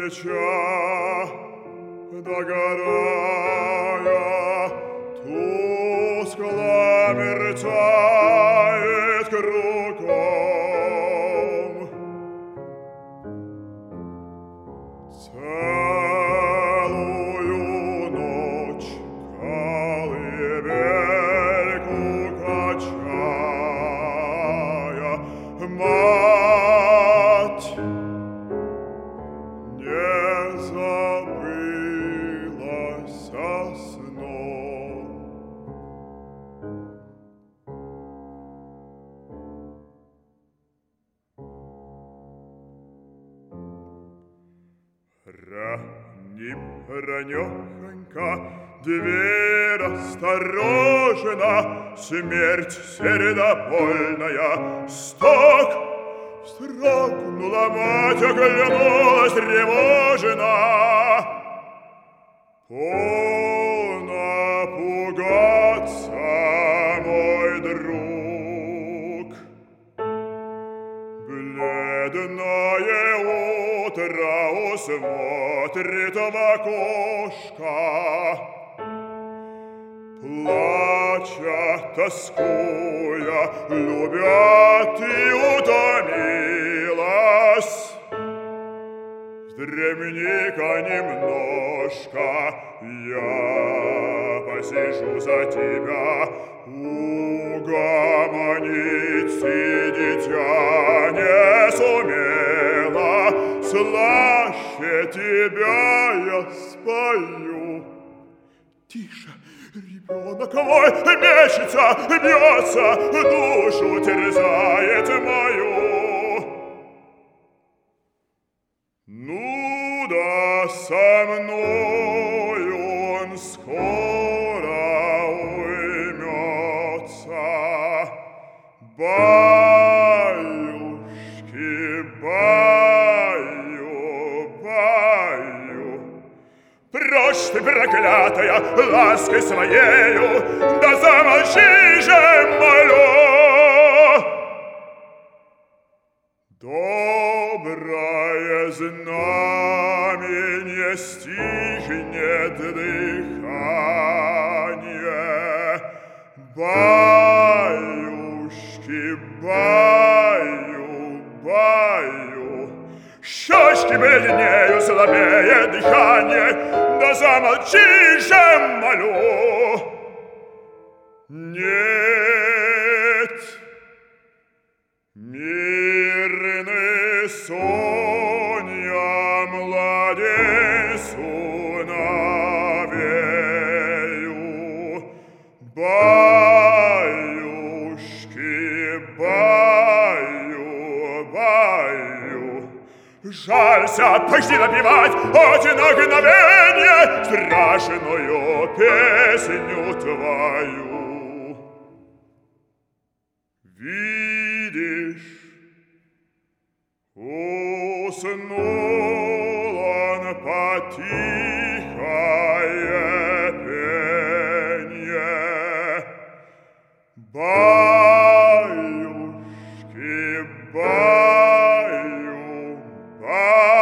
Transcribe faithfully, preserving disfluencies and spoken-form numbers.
свеча догорая, тускло мерцает кругом. Целую ночь колыбельку качая, мать не забылась сном. Раним, ранехонько, дверь осторожна, смерть сердобольная, стук. Вздрогнула мать, оглянулась тревожена. Понапугаться, мой друг. Бледное утро усмотрит в окошко, плача, тоскуя, любя, ты утомилась. Вздремни-ка немножко, я посижу за тебя. Угомониться дитя не сумела, слаще тебя я спою. Тише, ребенок мой мечется, бьется, душу терзает мою. Ну да со мною он скоро уймется. Баюшки, баю, баю. Прочь ты, проклятая, лаской своею, да замолчи же, молю. Доброе знамение стихнет дыхание. Баюшки, баю, баю. Щечки бледнеют, слабеет дыхание, да замолчи же, молю. Нет, мирный сон я младенцу навею. Баюшки, баю, баю. Жалься, пошли напевать хоть на мгновенье страшную песню твою. Видишь, уснул он под тихое пенье. Баюшки, баю, баю.